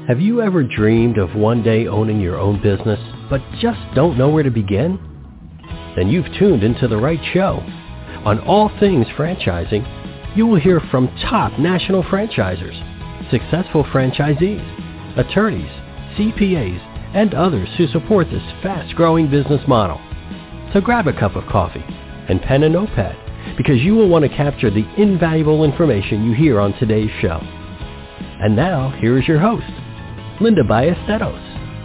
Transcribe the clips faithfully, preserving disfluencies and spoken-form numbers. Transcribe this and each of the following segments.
Have you ever dreamed of one day owning your own business, but just don't know where to begin? Then you've tuned into the right show. On All Things Franchising, you will hear from top national franchisors, successful franchisees, attorneys, C P As, and others who support this fast-growing business model. So grab a cup of coffee and pen and notepad, because you will want to capture the invaluable information you hear on today's show. And now, here is your host, Linda Ballesteros.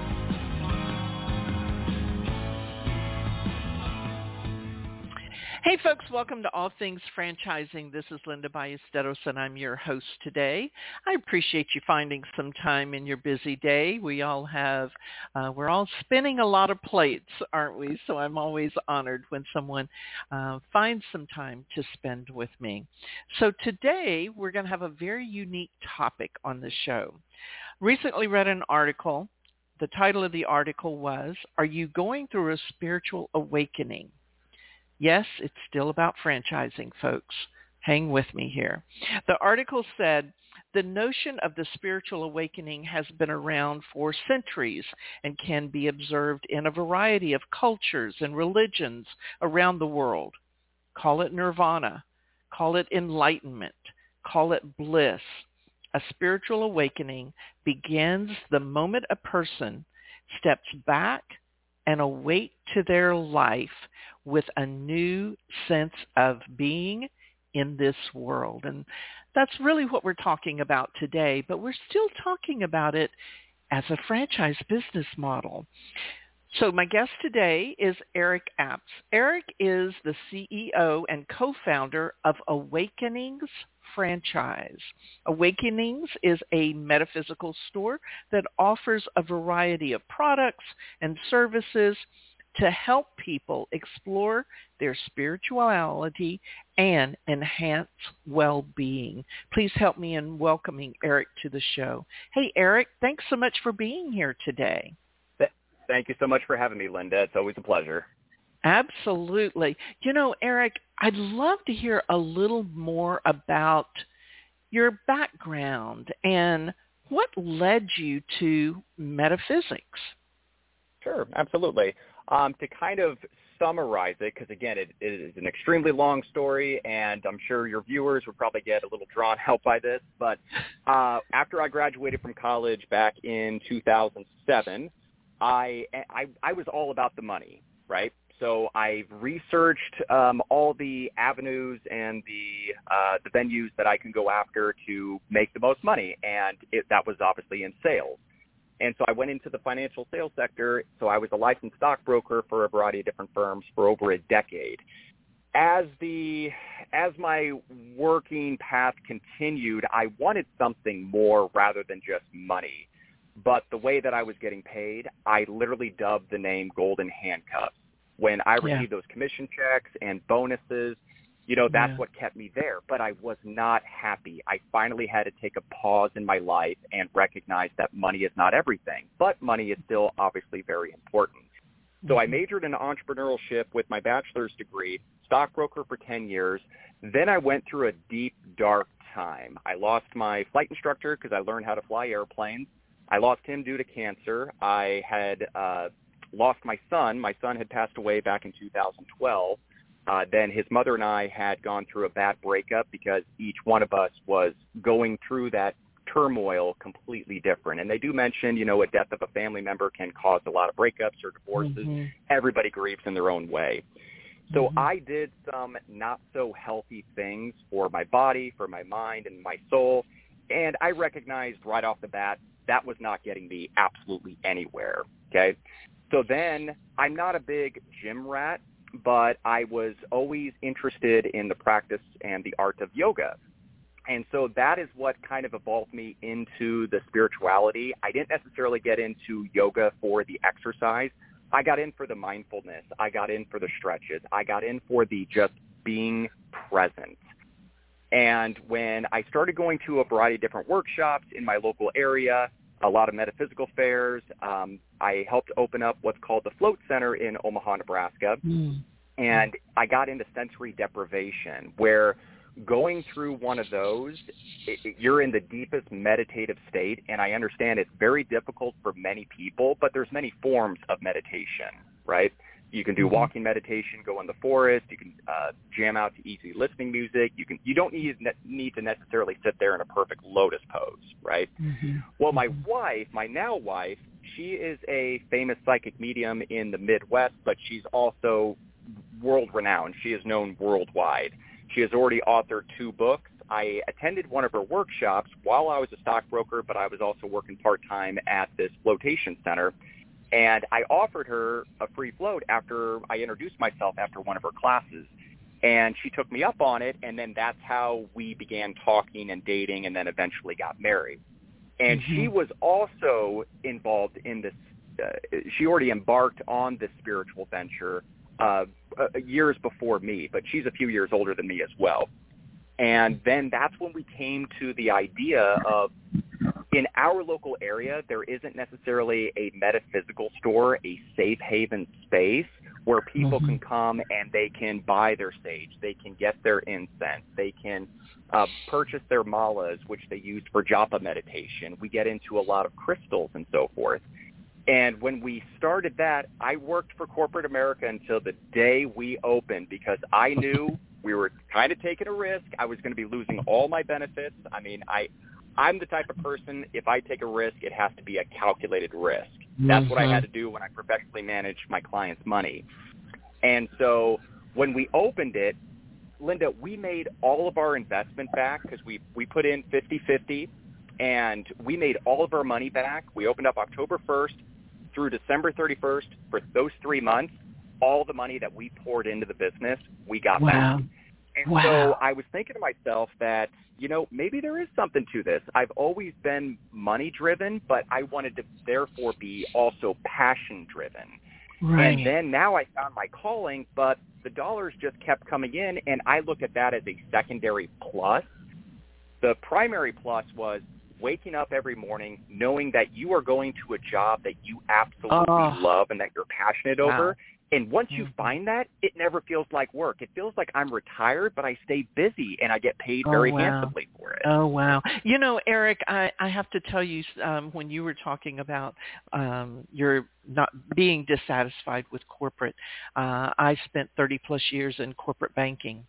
Hey folks, welcome to All Things Franchising. This is Linda Ballesteros and I'm your host today. I appreciate you finding some time in your busy day. We all have, uh, we're all spinning a lot of plates, aren't we? So I'm always honored when someone uh, finds some time to spend with me. So today we're going to have a very unique topic on the show. Recently read an article. The title of the article was, "Are You Going Through a Spiritual Awakening?" Yes, it's still about franchising, folks. Hang with me here. The article said, the notion of the spiritual awakening has been around for centuries and can be observed in a variety of cultures and religions around the world. Call it nirvana, call it enlightenment, call it bliss. A spiritual awakening begins the moment a person steps back and awake to their life with a new sense of being in this world. And that's really what we're talking about today, but we're still talking about it as a franchise business model. So my guest today is Eric Apps. Eric is the C E O and co-founder of Awakenings Franchise. Awakenings is a metaphysical store that offers a variety of products and services to help people explore their spirituality and enhance well-being. Please help me in welcoming Eric to the show. Hey, Eric, thanks so much for being here today. Thank you so much for having me, Linda. It's always a pleasure. Absolutely. You know, Eric, I'd love to hear a little more about your background and what led you to metaphysics. Sure, absolutely. Um, to kind of summarize it, because again, it, it is an extremely long story, and I'm sure your viewers would probably get a little drawn out by this, but uh, after I graduated from college back in two thousand seven, I, I, I was all about the money, right? So I've researched um, all the avenues and the uh, the venues that I can go after to make the most money, and it, that was obviously in sales. And so I went into the financial sales sector. So I was a licensed stockbroker for a variety of different firms for over a decade. As the as my working path continued, I wanted something more rather than just money. But the way that I was getting paid, I literally dubbed the name Golden Handcuffs. When I received yeah. those commission checks and bonuses, you know, that's yeah. what kept me there. But I was not happy. I finally had to take a pause in my life and recognize that money is not everything, but money is still obviously very important. Mm-hmm. So I majored in entrepreneurship with my bachelor's degree, stockbroker for ten years. Then I went through a deep, dark time. I lost my flight instructor because I learned how to fly airplanes. I lost him due to cancer. I had uh, lost my son. My son had passed away back in two thousand twelve. Uh, then his mother and I had gone through a bad breakup because each one of us was going through that turmoil completely different. And they do mention, you know, a death of a family member can cause a lot of breakups or divorces. Mm-hmm. Everybody grieves in their own way. So mm-hmm. I did some not so healthy things for my body, for my mind, and my soul. And I recognized right off the bat that was not getting me absolutely anywhere, okay? So then I'm not a big gym rat, but I was always interested in the practice and the art of yoga. And so that is what kind of evolved me into the spirituality. I didn't necessarily get into yoga for the exercise. I got in for the mindfulness. I got in for the stretches. I got in for the just being present. And when I started going to a variety of different workshops in my local area, a lot of metaphysical fairs, um, I helped open up what's called the Float Center in Omaha, Nebraska. Mm. And I got into sensory deprivation, where going through one of those, it, it, you're in the deepest meditative state, and I understand it's very difficult for many people, but there's many forms of meditation, right? You can do walking meditation, go in the forest. You can uh, jam out to easy listening music. You can. You don't need need to necessarily sit there in a perfect lotus pose, right? Mm-hmm. Well, my wife, my now wife, she is a famous psychic medium in the Midwest, but she's also world-renowned. She is known worldwide. She has already authored two books. I attended one of her workshops while I was a stockbroker, but I was also working part-time at this flotation center. And I offered her a free float after I introduced myself after one of her classes. And she took me up on it, and then that's how we began talking and dating and then eventually got married. And mm-hmm. she was also involved in this. Uh, she already embarked on this spiritual venture uh, uh, years before me, but she's a few years older than me as well. And then that's when we came to the idea of, in our local area, there isn't necessarily a metaphysical store, a safe haven space where people mm-hmm. can come and they can buy their sage, they can get their incense, they can uh, purchase their malas, which they use for japa meditation. We get into a lot of crystals and so forth. And when we started that, I worked for corporate America until the day we opened because I knew we were kind of taking a risk. I was going to be losing all my benefits. I mean, I, I'm the type of person, if I take a risk, it has to be a calculated risk. That's mm-hmm. what I had to do when I professionally managed my clients' money. And so when we opened it, Linda, we made all of our investment back because we, we put in fifty-fifty, and we made all of our money back. We opened up October first through December thirty-first. For those three months, all the money that we poured into the business, we got wow. back. And wow. so I was thinking to myself that, you know, maybe there is something to this. I've always been money-driven, but I wanted to therefore be also passion-driven. Right. And then now I found my calling, but the dollars just kept coming in, and I look at that as a secondary plus. The primary plus was waking up every morning knowing that you are going to a job that you absolutely oh. love and that you're passionate wow. over. And once you find that, it never feels like work. It feels like I'm retired, but I stay busy and I get paid oh, very wow. handsomely for it. Oh, wow. You know, Eric, I, I have to tell you, um, when you were talking about um, your not being dissatisfied with corporate, uh, I spent thirty plus years in corporate banking.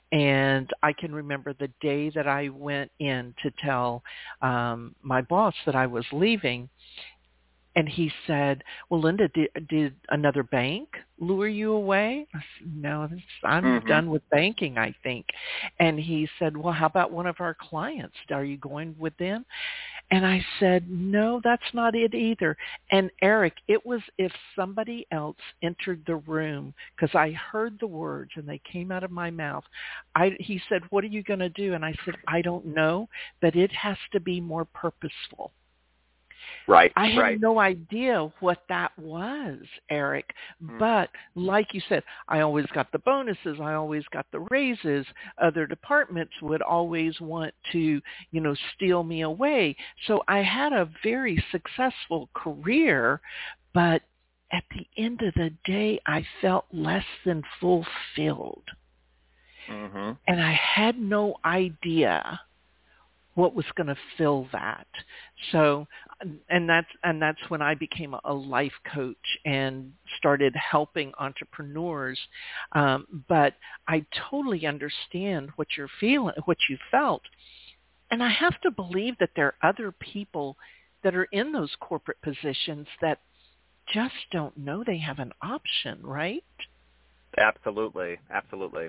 And I can remember the day that I went in to tell um, my boss that I was leaving. And he said, well, Linda, did, did another bank lure you away? I said, no, this, I'm mm-hmm. done with banking, I think. And he said, well, how about one of our clients? Are you going with them? And I said, no, that's not it either. And Eric, it was if somebody else entered the room, because I heard the words and they came out of my mouth. I, he said, what are you going to do? And I said, I don't know, but it has to be more purposeful. Right. I had right. no idea what that was, Eric. Mm. But like you said, I always got the bonuses. I always got the raises. Other departments would always want to, you know, steal me away. So I had a very successful career, but at the end of the day, I felt less than fulfilled. Mm-hmm. And I had no idea what was going to fill that. So, and that's, and that's when I became a life coach and started helping entrepreneurs. Um, but I totally understand what you're feeling, what you felt. And I have to believe that there are other people that are in those corporate positions that just don't know they have an option, right? Absolutely. Absolutely.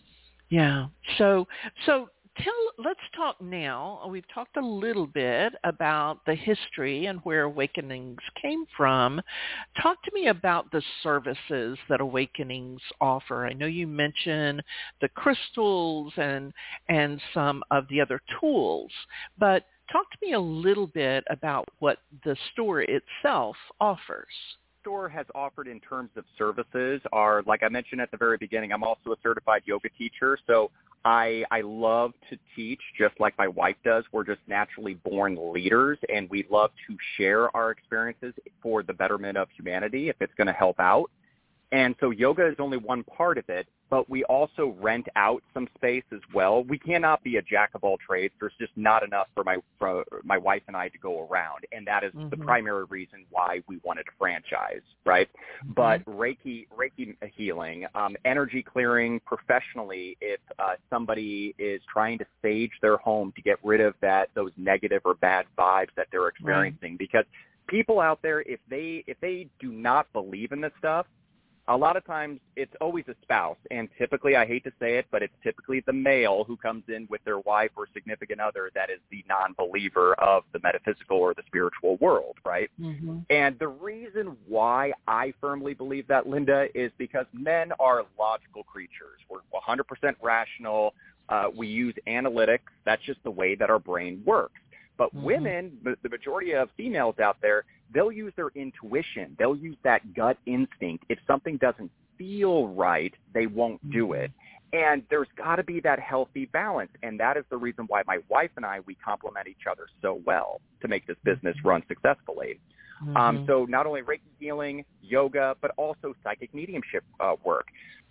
Yeah. So, so, Tell, let's talk now. We've talked a little bit about the history and where Awakenings came from. Talk to me about the services that Awakenings offer. I know you mentioned the crystals and and some of the other tools, but talk to me a little bit about what the store itself offers. Store has offered in terms of services are, like I mentioned at the very beginning, I'm also a certified yoga teacher, so I, I love to teach just like my wife does. We're just naturally born leaders, and we love to share our experiences for the betterment of humanity if it's going to help out. And so yoga is only one part of it, but we also rent out some space as well. We cannot be a jack of all trades. There's just not enough for my for my wife and I to go around, and that is mm-hmm. the primary reason why we wanted to franchise, right? Mm-hmm. But Reiki, Reiki healing, um, energy clearing professionally, if uh, somebody is trying to sage their home to get rid of that those negative or bad vibes that they're experiencing, right. Because people out there, if they if they do not believe in this stuff, a lot of times it's always a spouse, and typically, I hate to say it, but it's typically the male who comes in with their wife or significant other that is the non-believer of the metaphysical or the spiritual world, right? Mm-hmm. And the reason why I firmly believe that, Linda, is because men are logical creatures. We're one hundred percent rational. Uh, we use analytics. That's just the way that our brain works. But mm-hmm. women, the majority of females out there, they'll use their intuition. They'll use that gut instinct. If something doesn't feel right, they won't mm-hmm. do it. And there's got to be that healthy balance. And that is the reason why my wife and I, we complement each other so well to make this business run successfully. Mm-hmm. Um, so not only Reiki healing, yoga, but also psychic mediumship uh, work.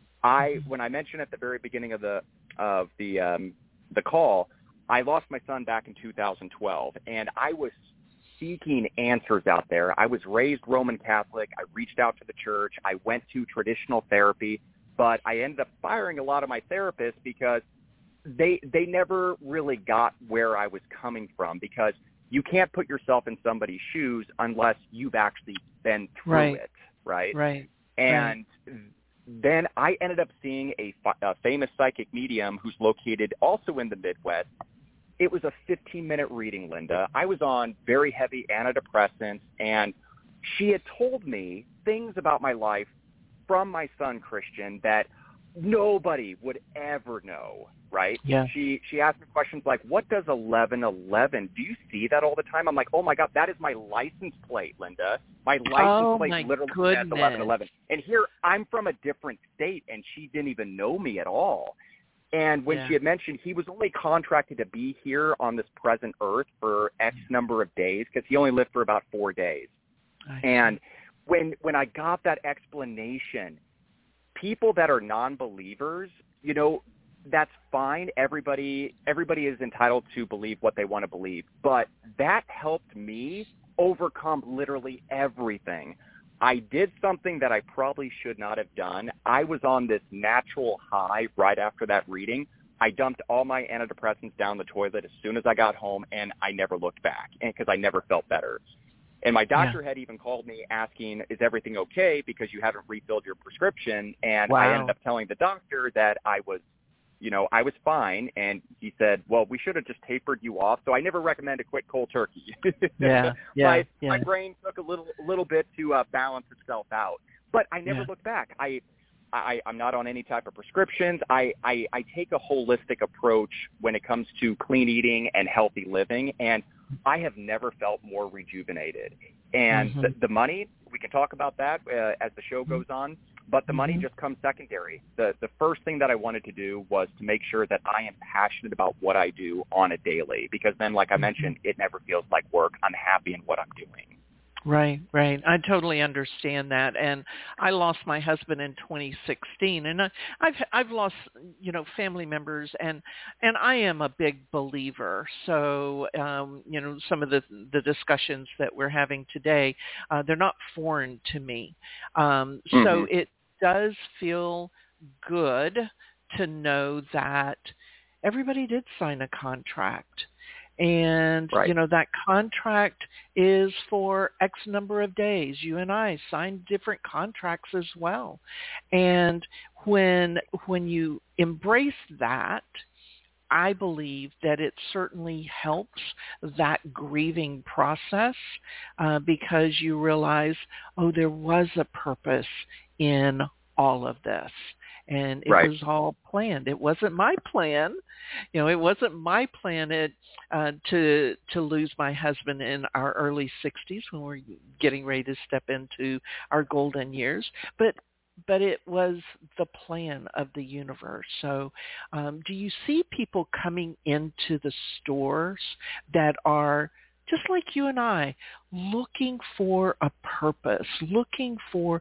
I, mm-hmm. when I mentioned at the very beginning of the of the um, the call, I lost my son back in two thousand twelve, and I was seeking answers out there. I was raised Roman Catholic. I reached out to the church. I went to traditional therapy, but I ended up firing a lot of my therapists because they they never really got where I was coming from, because you can't put yourself in somebody's shoes unless you've actually been through right. it, right? Right. And right. then I ended up seeing a, a famous psychic medium who's located also in the Midwest. It was a fifteen-minute reading, Linda. I was on very heavy antidepressants, and she had told me things about my life from my son, Christian, that nobody would ever know, right? Yeah. She she asked me questions like, what does eleven eleven? Do you see that all the time? I'm like, oh, my God, that is my license plate, Linda. My license oh, plate my literally goodness. says eleven eleven. And here, I'm from a different state, and she didn't even know me at all. And when yeah. she had mentioned he was only contracted to be here on this present earth for X number of days, because he only lived for about four days. And when when I got that explanation, people that are non-believers, you know, that's fine. Everybody everybody is entitled to believe what they want to believe. But that helped me overcome literally everything. I did something that I probably should not have done. I was on this natural high right after that reading. I dumped all my antidepressants down the toilet as soon as I got home, and I never looked back, and because I never felt better. And my doctor yeah. had even called me asking, is everything okay, because you haven't refilled your prescription? And wow. I ended up telling the doctor that I was, you know, I was fine. And he said, well, we should have just tapered you off. So I never recommend to quit cold turkey. yeah, yeah, my, yeah. my brain took a little a little bit to uh, balance itself out. But I never yeah. looked back. I, I, I'm not on any type of prescriptions. I, I, I take a holistic approach when it comes to clean eating and healthy living. And I have never felt more rejuvenated. And mm-hmm. the, the money, we can talk about that uh, as the show goes on. But the money mm-hmm. just comes secondary. The the first thing that I wanted to do was to make sure that I am passionate about what I do on a daily, because then, like I mentioned, it never feels like work. I'm happy in what I'm doing. Right, right. I totally understand that. And I lost my husband in twenty sixteen, and I, I've I've lost, you know, family members, and and I am a big believer. So, um, you know, some of the the discussions that we're having today, uh, they're not foreign to me. Um, so mm-hmm. it does feel good to know that everybody did sign a contract. And, right. you know, that contract is for X number of days. You and I signed different contracts as well. And when when you embrace that, I believe that it certainly helps that grieving process uh, because you realize, oh, there was a purpose in all of this. And it right. was all planned. It wasn't my plan. You know, it wasn't my plan it, uh, to to lose my husband in our early sixties when we were getting ready to step into our golden years. But but it was the plan of the universe. So um, do you see people coming into the stores that are just like you and I, looking for a purpose, looking for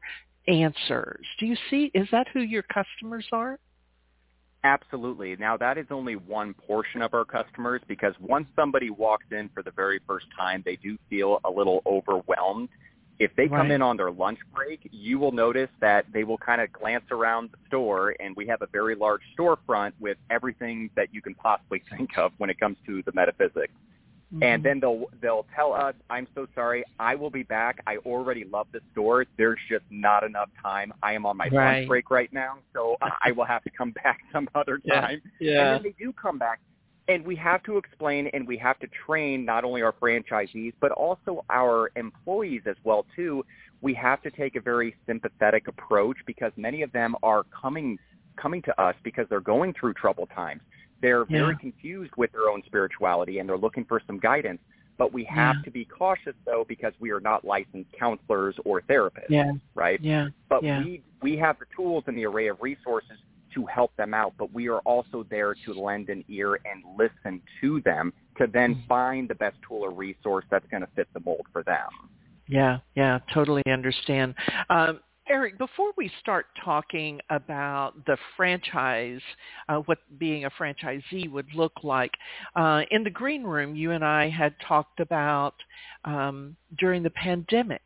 answers. Do you see, is that who your customers are? Absolutely. Now, that is only one portion of our customers, because once somebody walks in for the very first time, they do feel a little overwhelmed. If they come Right. in on their lunch break, you will notice that they will kind of glance around the store, and we have a very large storefront with everything that you can possibly think of when it comes to the metaphysics. Mm-hmm. And then they'll they'll tell us, I'm so sorry, I will be back. I already love the store. There's just not enough time. I am on my right. lunch break right now, so I will have to come back some other time. Yeah. yeah. And then they do come back. And we have to explain and we have to train not only our franchisees, but also our employees as well, too. We have to take a very sympathetic approach, because many of them are coming coming to us because they're going through troubled times. They're yeah. very confused with their own spirituality, and they're looking for some guidance. But we have yeah. to be cautious, though, because we are not licensed counselors or therapists, yeah. right? Yeah. But yeah. we we have the tools and the array of resources to help them out, but we are also there to lend an ear and listen to them to then find the best tool or resource that's going to fit the mold for them. Yeah, yeah, totally understand. Um, Eric, before we start talking about the franchise, uh, what being a franchisee would look like, uh, in the green room, you and I had talked about um, during the pandemic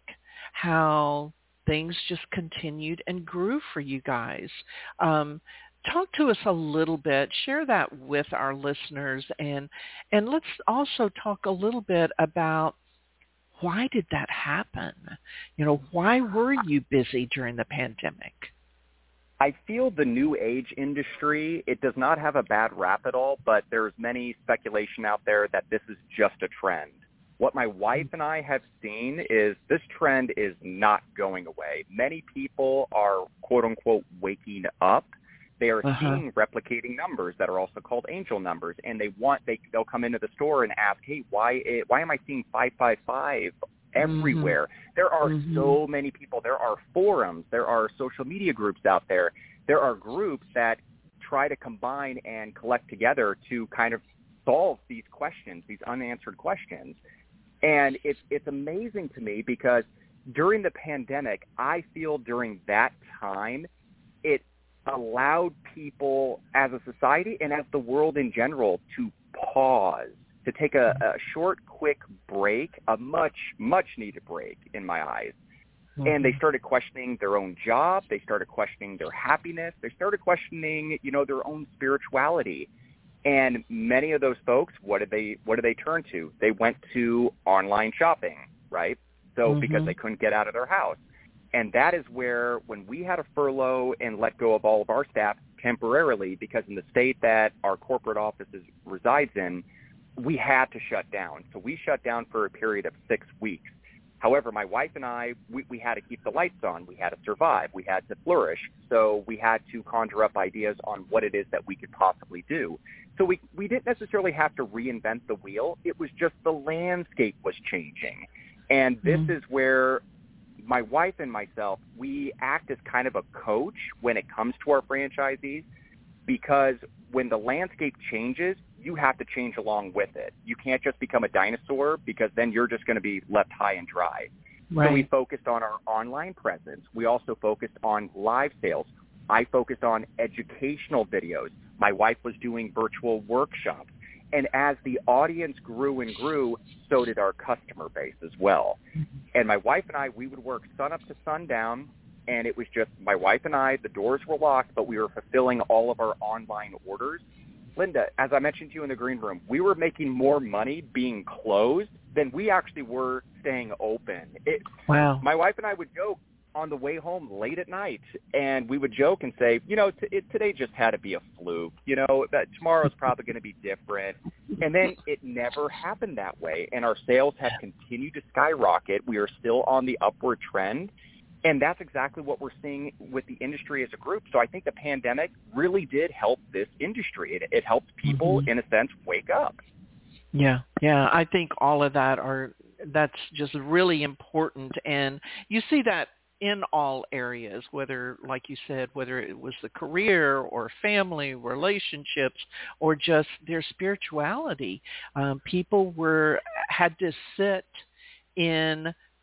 how things just continued and grew for you guys. Um, talk to us a little bit, share that with our listeners, and and let's also talk a little bit about why did that happen? You know, why were you busy during the pandemic? I feel the new age industry, it does not have a bad rap at all, but there's many speculation out there that this is just a trend. What my wife and I have seen is this trend is not going away. Many people are, quote unquote, waking up. They are uh-huh. seeing replicating numbers that are also called angel numbers, and they want they they'll come into the store and ask, hey, why it, why am I seeing five five five everywhere? Mm-hmm. There are mm-hmm. so many people. There are forums. There are social media groups out there. There are groups that try to combine and collect together to kind of solve these questions, these unanswered questions. And it's it's amazing to me, because during the pandemic, I feel during that time, it allowed people as a society and as the world in general to pause, to take a, a short, quick break, a much, much needed break in my eyes. Mm-hmm. And they started questioning their own job. They started questioning their happiness. They started questioning, you know, their own spirituality. And many of those folks, what did they what did they turn to? They went to online shopping, right? So mm-hmm. because they couldn't get out of their house. And that is where, when we had a furlough and let go of all of our staff temporarily, because in the state that our corporate offices resides in, we had to shut down. So we shut down for a period of six weeks. However, my wife and I, we, we had to keep the lights on. We had to survive. We had to flourish. So we had to conjure up ideas on what it is that we could possibly do. So we, we didn't necessarily have to reinvent the wheel. It was just the landscape was changing. And this mm-hmm. is where my wife and myself, we act as kind of a coach when it comes to our franchisees, because when the landscape changes, you have to change along with it. You can't just become a dinosaur, because then you're just going to be left high and dry. Right. So we focused on our online presence. We also focused on live sales. I focused on educational videos. My wife was doing virtual workshops. And as the audience grew and grew, so did our customer base as well. And my wife and I, we would work sun up to sundown, and it was just my wife and I, the doors were locked, but we were fulfilling all of our online orders. Linda, as I mentioned to you in the green room, we were making more money being closed than we actually were staying open. It, wow. My wife and I would joke on the way home late at night, and we would joke and say, you know, t- it, today just had to be a fluke. You know, that tomorrow's probably going to be different. And then it never happened that way, and our sales have continued to skyrocket. We are still on the upward trend, and that's exactly what we're seeing with the industry as a group. So I think the pandemic really did help this industry. It, it helped people, mm-hmm. in a sense, wake up. Yeah, yeah. I think all of that are, that's just really important, and you see that in all areas, whether, like you said, whether it was the career or family, relationships, or just their spirituality. Um, people were had to sit in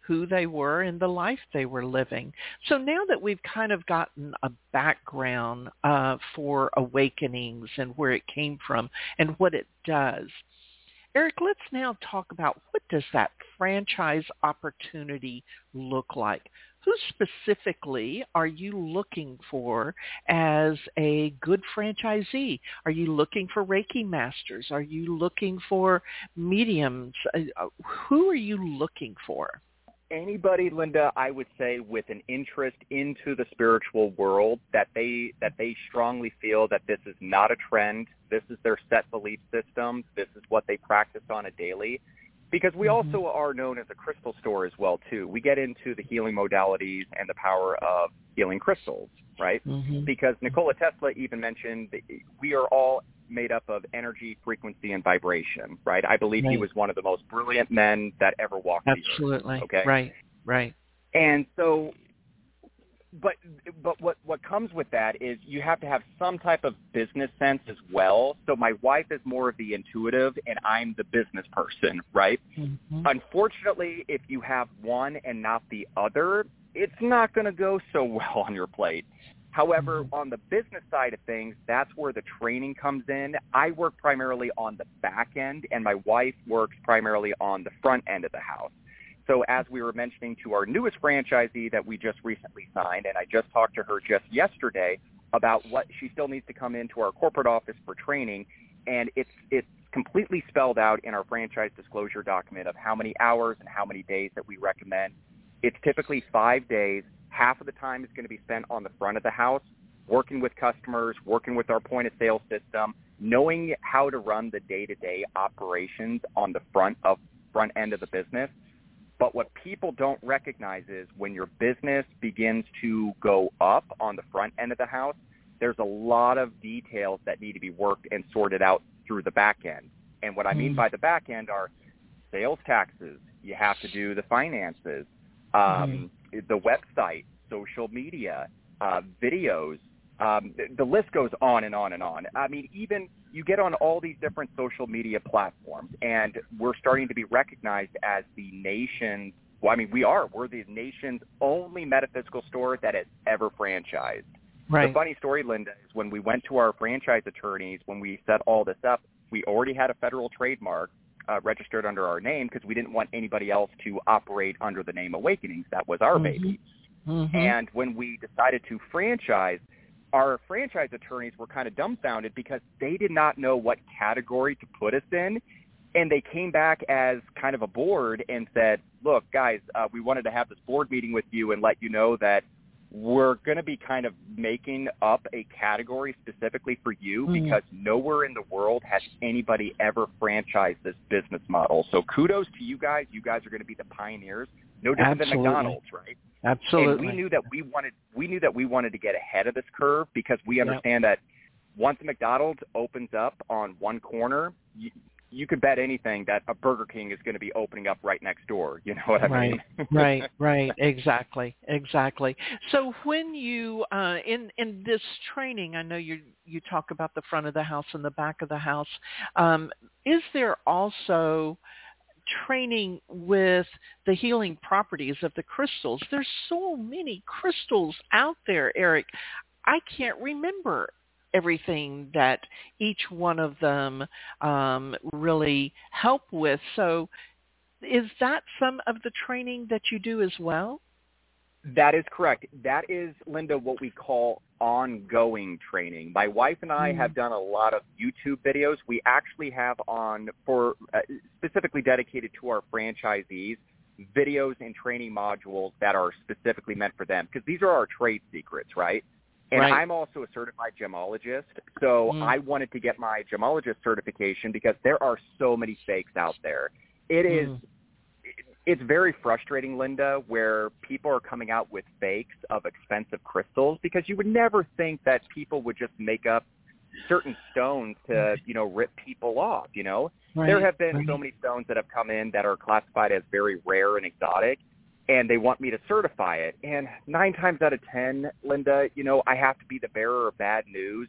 who they were and the life they were living. So now that we've kind of gotten a background uh, for Awakenings and where it came from and what it does, Eric, let's now talk about what does that franchise opportunity look like? Who specifically are you looking for as a good franchisee? Are you looking for Reiki masters? Are you looking for mediums? Uh, who are you looking for? Anybody, Linda, I would say with an interest into the spiritual world, that they that they strongly feel that this is not a trend. This is their set belief system. This is what they practice on a daily. Because we mm-hmm. also are known as a crystal store as well, too. We get into the healing modalities and the power of healing crystals, right? Mm-hmm. Because Nikola Tesla even mentioned that we are all made up of energy, frequency, and vibration, right? I believe right. he was one of the most brilliant men that ever walked Absolutely. the earth. Okay? Right, right. And so, but but what, what comes with that is you have to have some type of business sense as well. So my wife is more of the intuitive, and I'm the business person, right? Mm-hmm. Unfortunately, if you have one and not the other, it's not going to go so well on your plate. However, mm-hmm. on the business side of things, that's where the training comes in. I work primarily on the back end, and my wife works primarily on the front end of the house. So as we were mentioning to our newest franchisee that we just recently signed, and I just talked to her just yesterday about what she still needs to come into our corporate office for training, and it's it's completely spelled out in our franchise disclosure document of how many hours and how many days that we recommend. It's typically five days. Half of the time is going to be spent on the front of the house, working with customers, working with our point-of-sale system, knowing how to run the day-to-day operations on the front of front end of the business. But what people don't recognize is when your business begins to go up on the front end of the house, there's a lot of details that need to be worked and sorted out through the back end. And what I mean by the back end are sales taxes. You have to do the finances, um, mm-hmm. the website, social media, uh, videos. Um, the list goes on and on and on. I mean, even you get on all these different social media platforms, and we're starting to be recognized as the nation's, well, I mean, we are. We're the nation's only metaphysical store that has ever franchised. Right. The funny story, Linda, is when we went to our franchise attorneys, when we set all this up, we already had a federal trademark uh, registered under our name because we didn't want anybody else to operate under the name Awakenings. That was our mm-hmm. baby. Mm-hmm. And when we decided to franchise, our franchise attorneys were kind of dumbfounded because they did not know what category to put us in. And they came back as kind of a board and said, look, guys, uh, we wanted to have this board meeting with you and let you know that we're going to be kind of making up a category specifically for you mm-hmm. because nowhere in the world has anybody ever franchised this business model. So kudos to you guys. You guys are going to be the pioneers. No different Absolutely. than McDonald's, right? Absolutely. And we knew that we wanted we knew that we wanted to get ahead of this curve because we understand yep. that once McDonald's opens up on one corner, you, you could bet anything that a Burger King is going to be opening up right next door. You know what I right, mean? right, right. Exactly, exactly. So when you uh, in in this training, I know you you talk about the front of the house and the back of the house. Um, is there also training with the healing properties of the crystals? There's so many crystals out there, Eric. I can't remember everything that each one of them um, really help with. So is that some of the training that you do as well? That is correct. That is, Linda, what we call ongoing training. My wife and I mm. have done a lot of YouTube videos. We actually have on, for uh, specifically dedicated to our franchisees, videos and training modules that are specifically meant for them because these are our trade secrets, right? And right. I'm also a certified gemologist, so mm. I wanted to get my gemologist certification because there are so many fakes out there. It mm. is It's very frustrating, Linda, where people are coming out with fakes of expensive crystals because you would never think that people would just make up certain stones to, you know, rip people off, you know. Right. There have been right. so many stones that have come in that are classified as very rare and exotic, and they want me to certify it. And nine times out of ten, Linda, you know, I have to be the bearer of bad news.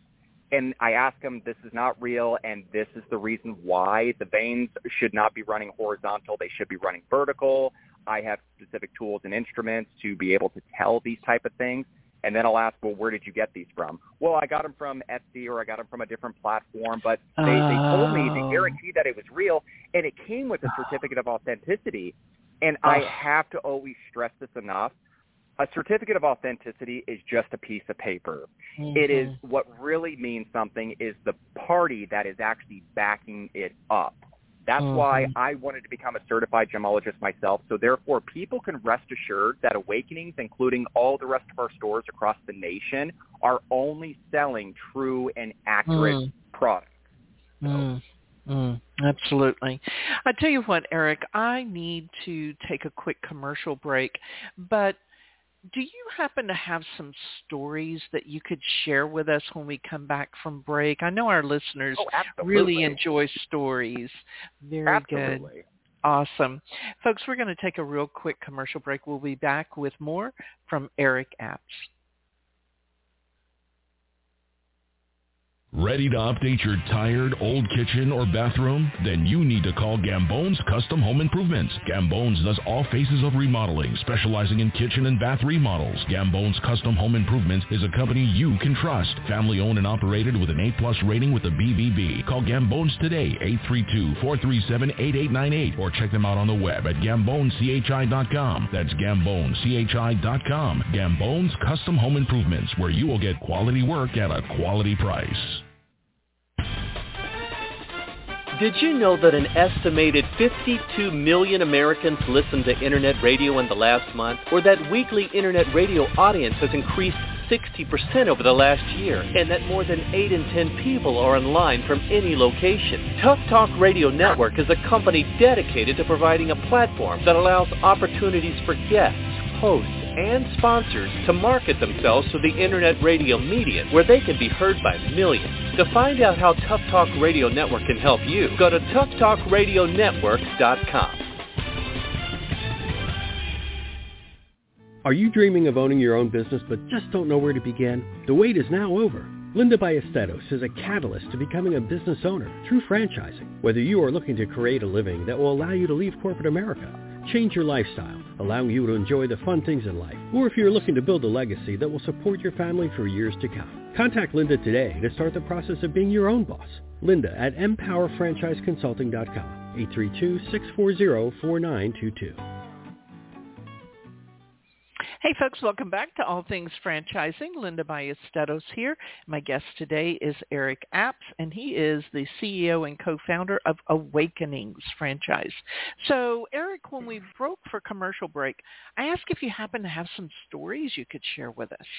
and I ask them, this is not real, and this is the reason why. The vanes should not be running horizontal. They should be running vertical. I have specific tools and instruments to be able to tell these type of things. And then I'll ask, well, where did you get these from? Well, I got them from Etsy, or I got them from a different platform. But they, oh. they told me, they guaranteed that it was real, and it came with a certificate of authenticity. And oh. I have to always stress this enough. A certificate of authenticity is just a piece of paper. Mm-hmm. It is what really means something is the party that is actually backing it up. That's mm-hmm. why I wanted to become a certified gemologist myself. So therefore, people can rest assured that Awakenings, including all the rest of our stores across the nation, are only selling true and accurate mm. products. So. Mm. Mm, absolutely. I tell you what, Eric, I need to take a quick commercial break, but do you happen to have some stories that you could share with us when we come back from break? I know our listeners oh, really enjoy stories. Very absolutely. good. Awesome. Folks, we're going to take a real quick commercial break. We'll be back with more from Eric Apps. Ready to update your tired old kitchen or bathroom? Then you need to call Gambone's Custom Home Improvements. Gambone's does all phases of remodeling, specializing in kitchen and bath remodels. Gambone's Custom Home Improvements is a company you can trust. Family owned and operated with an A plus rating with the B B B. Call Gambone's today, eight three two, four three seven, eight eight nine eight, or check them out on the web at gambone c h i dot com. That's gambone c h i dot com. Gambone's Custom Home Improvements, where you will get quality work at a quality price. Did you know that an estimated fifty-two million Americans listened to Internet radio in the last month? Or that weekly Internet radio audience has increased sixty percent over the last year? And that more than eight in ten people are online from any location? Tough Talk Radio Network is a company dedicated to providing a platform that allows opportunities for guests, hosts, and sponsors to market themselves to the Internet radio medium, where they can be heard by millions. To find out how Tough Talk Radio Network can help you, go to tough talk radio network dot com. Are you dreaming of owning your own business but just don't know where to begin? The wait is now over. Linda Ballesteros is a catalyst to becoming a business owner through franchising. Whether you are looking to create a living that will allow you to leave corporate America, change your lifestyle, allowing you to enjoy the fun things in life, or if you're looking to build a legacy that will support your family for years to come. Contact Linda today to start the process of being your own boss. Linda at empower franchise consulting dot com, eight three two, six four zero, four nine two two. Hey, folks, welcome back to All Things Franchising. Linda Ballesteros here. My guest today is Eric Apps, and he is the C E O and co-founder of Awakenings Franchise. So, Eric, when we broke for commercial break, I asked if you happen to have some stories you could share with us.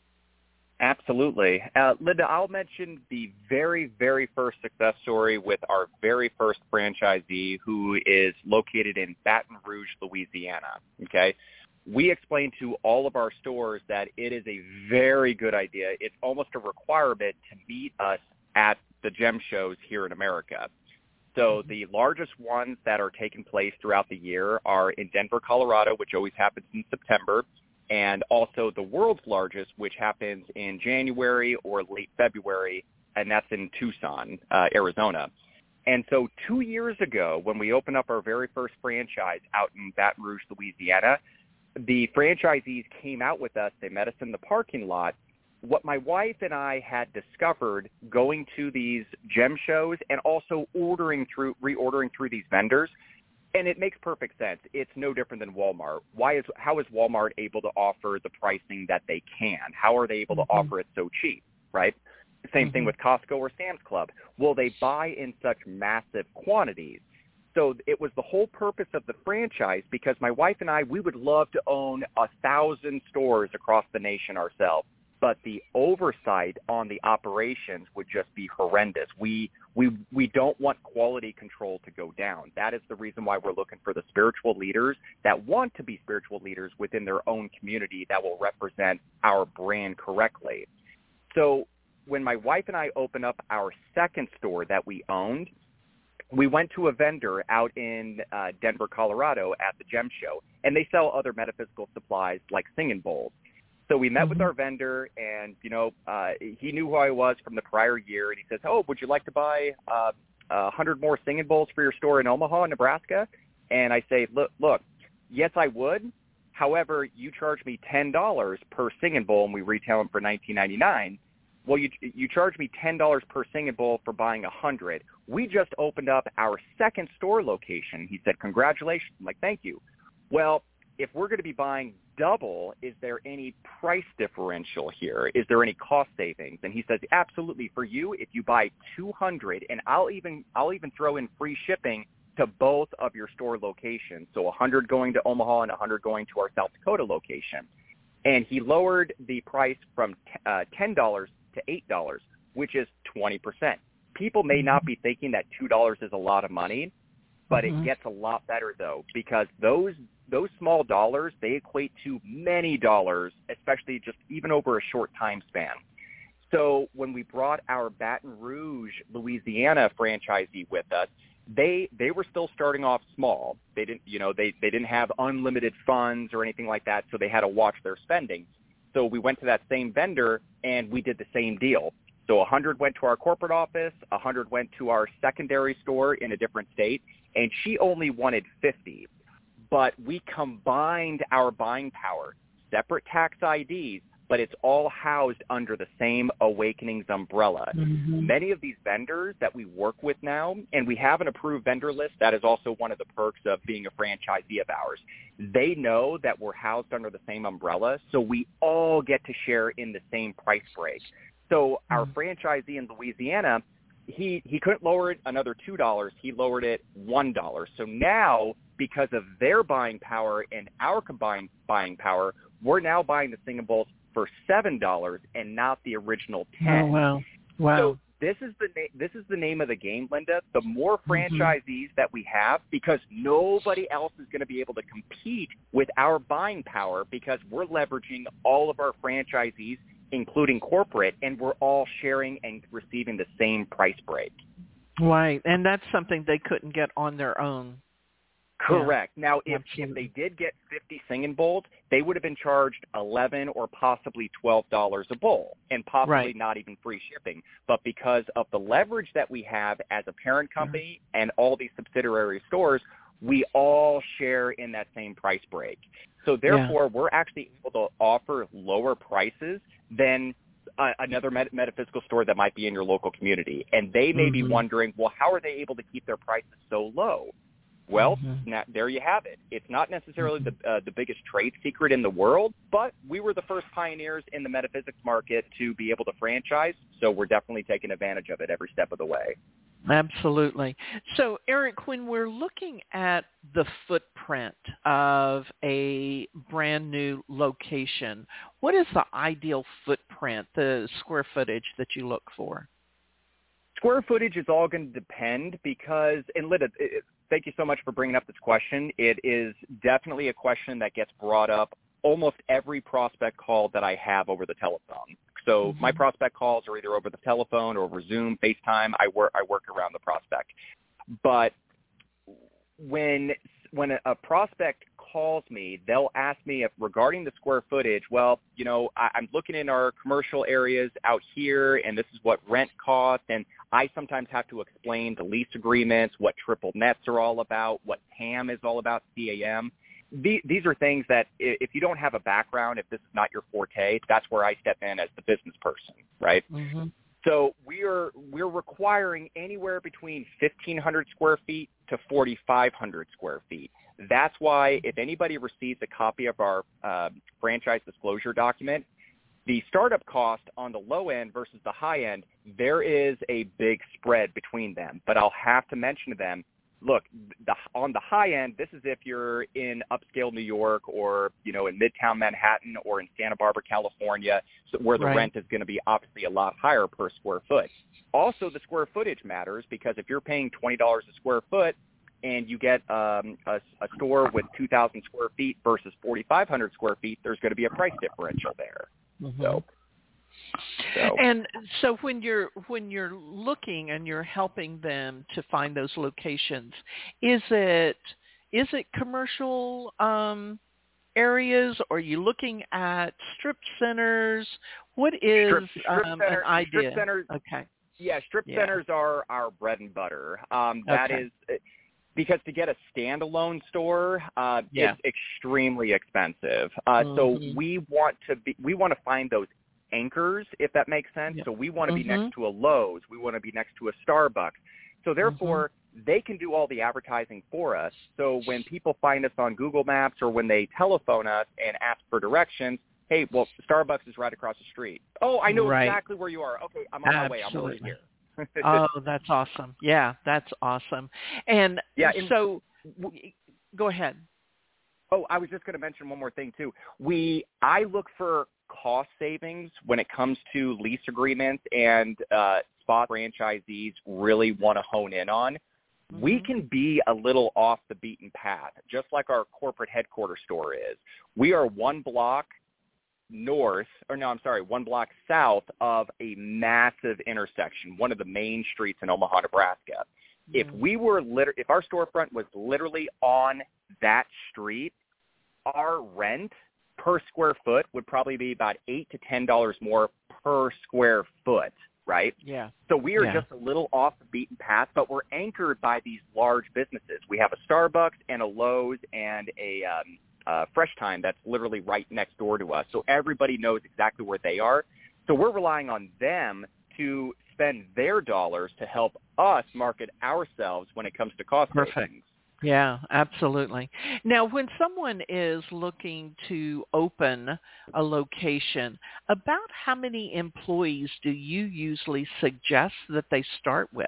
Absolutely. Uh, Linda, I'll mention the very, very first success story with our very first franchisee, who is located in Baton Rouge, Louisiana. Okay. We explain to all of our stores that it is a very good idea. It's almost a requirement to meet us at the gem shows here in America. So the largest ones that are taking place throughout the year are in Denver, Colorado, which always happens in September, and also the world's largest, which happens in January or late February, and that's in Tucson, uh, Arizona. And so two years ago, when we opened up our very first franchise out in Baton Rouge, Louisiana, the franchisees came out with us. They met us in the parking lot. What my wife and I had discovered going to these gem shows and also ordering through, reordering through these vendors, and it makes perfect sense. It's no different than Walmart. Why is how is Walmart able to offer the pricing that they can? How are they able to mm-hmm. offer it so cheap, right? Same mm-hmm. thing with Costco or Sam's Club. Well, they buy in such massive quantities. So it was the whole purpose of the franchise, because my wife and I, we would love to own a thousand stores across the nation ourselves. But the oversight on the operations would just be horrendous. We we we don't want quality control to go down. That is the reason why we're looking for the spiritual leaders that want to be spiritual leaders within their own community that will represent our brand correctly. So when my wife and I opened up our second store that we owned, we went to a vendor out in uh, Denver, Colorado at the Gem Show, and they sell other metaphysical supplies like singing bowls. So we met mm-hmm. with our vendor, and, you know, uh, he knew who I was from the prior year, and he says, oh, would you like to buy uh, one hundred more Singing Bowls for your store in Omaha, Nebraska? And I say, look, look, yes, I would. However, you charge me ten dollars per Singing Bowl, and we retail them for nineteen ninety-nine. Well, you you charge me ten dollars per Singing Bowl for buying one hundred. We just opened up our second store location. He said, congratulations. I'm like, thank you. Well, if we're going to be buying double, is there any price differential here? Is there any cost savings? And he says, absolutely. For you, if you buy two hundred, and I'll even I'll even throw in free shipping to both of your store locations. So one hundred going to Omaha and one hundred going to our South Dakota location. And he lowered the price from uh, ten dollars to eight dollars, which is twenty percent. People may not be thinking that two dollars is a lot of money, but mm-hmm. it gets a lot better, though, because those those small dollars, they equate to many dollars, especially just even over a short time span. So when we brought our Baton Rouge, Louisiana franchisee with us, they they were still starting off small. They didn't, you know, they, they didn't have unlimited funds or anything like that, so they had to watch their spending. So we went to that same vendor, and we did the same deal. So one hundred went to our corporate office, one hundred went to our secondary store in a different state, and she only wanted fifty. But we combined our buying power, separate tax I Ds, but it's all housed under the same Awakenings umbrella. Mm-hmm. Many of these vendors that we work with now, and we have an approved vendor list, that is also one of the perks of being a franchisee of ours. They know that we're housed under the same umbrella, so we all get to share in the same price break. So our mm-hmm. franchisee in Louisiana, he, he couldn't lower it another two dollars. He lowered it one dollar. So now, because of their buying power and our combined buying power, we're now buying the Singing Bowls for seven dollars and not the original ten dollars. Oh, wow. Wow. So this is the na- this is the name of the game, Linda. The more franchisees mm-hmm. that we have, because nobody else is going to be able to compete with our buying power, because we're leveraging all of our franchisees, including corporate, and we're all sharing and receiving the same price break. Right, and that's something they couldn't get on their own. Correct. Yeah. Now, if, Absolutely. if they did get fifty Singing Bowls, they would have been charged eleven or possibly twelve dollars a bowl, and possibly right. not even free shipping. But because of the leverage that we have as a parent company mm-hmm. and all these subsidiary stores, we all share in that same price break. So therefore, yeah. we're actually able to offer lower prices than uh, another met- metaphysical store that might be in your local community. And they may mm-hmm. be wondering, well, how are they able to keep their prices so low? Well, mm-hmm. now, there you have it. It's not necessarily the uh, the biggest trade secret in the world, but we were the first pioneers in the metaphysics market to be able to franchise, so we're definitely taking advantage of it every step of the way. Absolutely. So, Eric, when we're looking at the footprint of a brand new location, what is the ideal footprint, the square footage that you look for? Square footage is all going to depend because, and Linda, it, thank you so much for bringing up this question. It is definitely a question that gets brought up almost every prospect call that I have over the telephone. So mm-hmm. my prospect calls are either over the telephone or over Zoom, FaceTime. I work I work around the prospect. But when when a, a prospect calls me, they'll ask me if regarding the square footage, well, you know, I, I'm looking in our commercial areas out here, and this is what rent costs, and I sometimes have to explain the lease agreements, what triple nets are all about, what T A M is all about, C A M. The, these are things that if you don't have a background, if this is not your forte, that's where I step in as the business person, right? Mm-hmm. So we are we're requiring anywhere between fifteen hundred square feet to forty-five hundred square feet. That's why if anybody receives a copy of our uh, franchise disclosure document, the startup cost on the low end versus the high end, there is a big spread between them. But I'll have to mention to them, look, the, on the high end, this is if you're in upscale New York or, you know, in Midtown Manhattan or in Santa Barbara, California, so where the right. rent is going to be obviously a lot higher per square foot. Also, the square footage matters because if you're paying twenty dollars a square foot and you get um, a, a store with two thousand square feet versus forty-five hundred square feet, there's going to be a price differential there. Mm-hmm. So. So. And so when you're when you're looking and you're helping them to find those locations, is it is it commercial um, areas? Or are you looking at strip centers? What is strip, strip um, center, an idea? Strip centers, okay. Yeah, strip Yeah. centers are our bread and butter. Um, that Okay. is because to get a standalone store, uh, Yeah. it's extremely expensive. Uh, mm-hmm. So we want to be, we want to find those anchors, if that makes sense. Yep. So we want to mm-hmm. be next to a Lowe's. We want to be next to a Starbucks. So therefore, mm-hmm. they can do all the advertising for us. So when people find us on Google Maps or when they telephone us and ask for directions, hey, well, Starbucks is right across the street. Oh, I know right. exactly where you are. Okay, I'm on Absolutely. my way. I'm already here. Oh, that's awesome. Yeah, that's awesome. And yeah, and, so w- go ahead. Oh, I was just going to mention one more thing too. We I look for cost savings when it comes to lease agreements and uh, spot franchisees really want to hone in on. Mm-hmm. We can be a little off the beaten path, just like our corporate headquarters store is. We are one block north, or no, I'm sorry, one block south of a massive intersection, one of the main streets in Omaha, Nebraska. Mm-hmm. If we were, lit- if our storefront was literally on that street, our rent per square foot would probably be about eight to ten dollars more per square foot, right? Yeah. So we are yeah. just a little off the beaten path, but we're anchored by these large businesses. We have a Starbucks and a Lowe's and a um, uh, Fresh Time that's literally right next door to us. So everybody knows exactly where they are. So we're relying on them to spend their dollars to help us market ourselves when it comes to cost Perfect. savings. Yeah, absolutely. Now, when someone is looking to open a location, about how many employees do you usually suggest that they start with?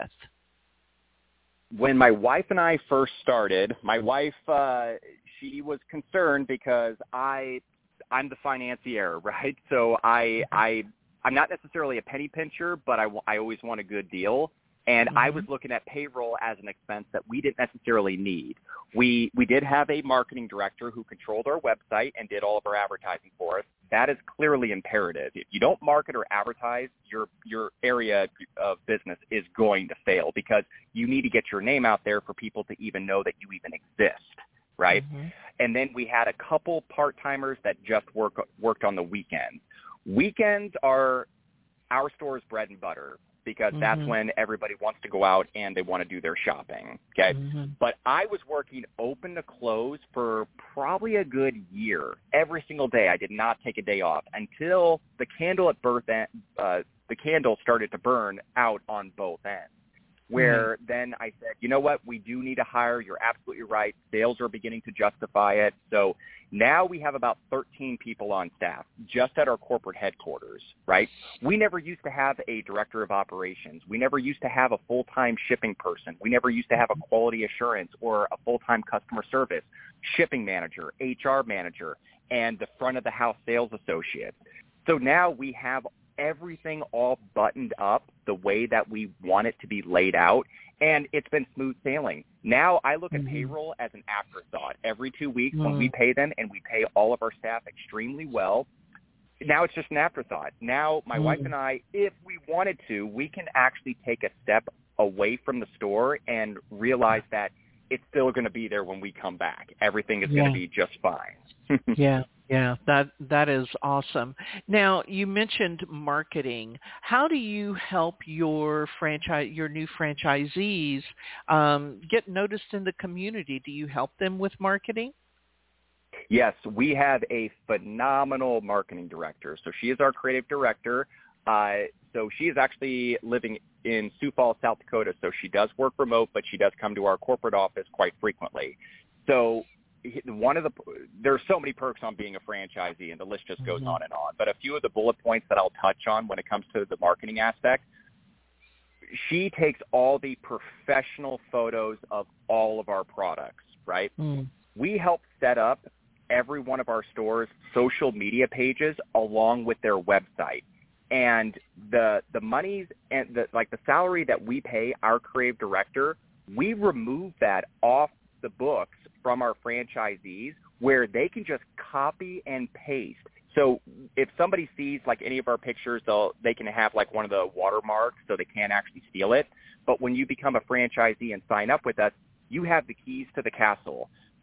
When my wife and I first started, my wife, uh, she was concerned because I, I'm the financier, right? So I, I, I'm not necessarily a penny pincher, but I, I always want a good deal. And mm-hmm. I was looking at payroll as an expense that we didn't necessarily need. We we did have a marketing director who controlled our website and did all of our advertising for us. That is clearly imperative. If you don't market or advertise, your your area of business is going to fail because you need to get your name out there for people to even know that you even exist, right? Mm-hmm. And then we had a couple part-timers that just work worked on the weekends. Weekends are our store's bread and butter, because mm-hmm. that's when everybody wants to go out and they want to do their shopping, okay? Mm-hmm. But I was working open to close for probably a good year. Every single day I did not take a day off until the candle at birth end, uh, the candle started to burn out on both ends, where mm-hmm. then I said, you know what, we do need to hire. You're absolutely right. Sales are beginning to justify it. So now we have about thirteen people on staff just at our corporate headquarters, right? We never used to have a director of operations. We never used to have a full-time shipping person. We never used to have a quality assurance or a full-time customer service, shipping manager, H R manager, and the front of the house sales associate. So now we have everything all buttoned up the way that we want it to be laid out, and it's been smooth sailing. Now I look at mm-hmm. payroll as an afterthought. Every two weeks mm-hmm. when we pay them, and we pay all of our staff extremely well, now it's just an afterthought. Now my mm-hmm. wife and I, if we wanted to, we can actually take a step away from the store and realize that it's still going to be there when we come back. Everything is yeah. going to be just fine. yeah. Yeah, that that is awesome. Now, you mentioned marketing. How do you help your franchise, your new franchisees um, get noticed in the community? Do you help them with marketing? Yes, we have a phenomenal marketing director. So she is our creative director. Uh, so she is actually living in Sioux Falls, South Dakota. So she does work remote, but she does come to our corporate office quite frequently. So one of the there's so many perks on being a franchisee, and the list just goes mm-hmm. on and on. But a few of the bullet points that I'll touch on when it comes to the marketing aspect, she takes all the professional photos of all of our products, right? Mm. We help set up every one of our stores' social media pages along with their website. And the the monies and the like the salary that we pay our creative director, we remove that off the books from our franchisees where they can just copy and paste. So if somebody sees like any of our pictures, they'll, they can have like one of the watermarks so they can't actually steal it. But when you become a franchisee and sign up with us, you have the keys to the castle.